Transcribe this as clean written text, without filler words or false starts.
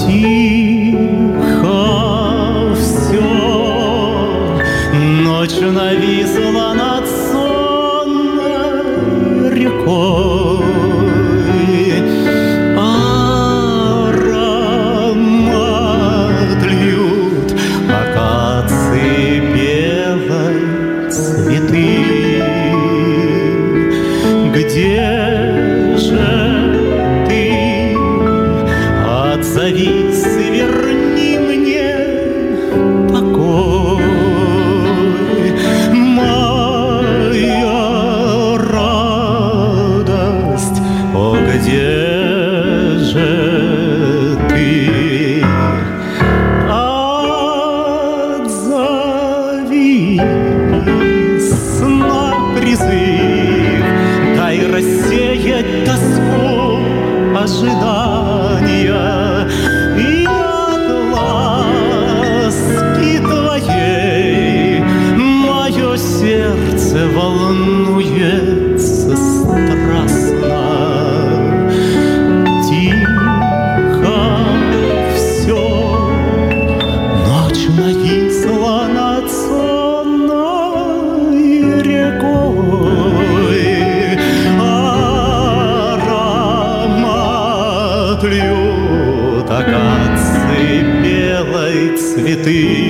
Тихо все, ночь нависла над сонной рекой. Аромат льют акации белой цветы. Где же ты? Отзовись, верни мне покой. Моя радость, о, где же ты? Отзовись на призыв, дай рассеять тоску ожидания. И от ласки твоей мое сердце волнуется страстно. Тихо все, ночь нависла над сонной рекой. Аромат льют акации белой цветы.